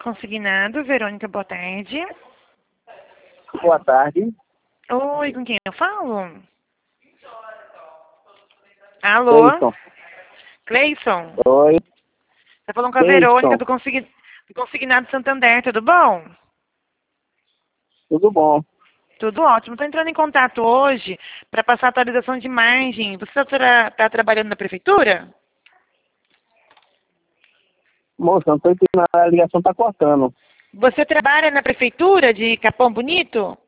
Consignado, Verônica, boa tarde. Boa tarde. Oi, com quem eu falo? Alô? Cleison. Cleison? Oi. Tá falando com a Cleison. Verônica do Consignado Santander, tudo bom? Tudo bom. Tudo ótimo. Estou entrando em contato hoje para passar atualização de imagem. Você está trabalhando na prefeitura? Moça, não tô entendendo, a ligação tá cortando. Você trabalha na prefeitura de Capão Bonito?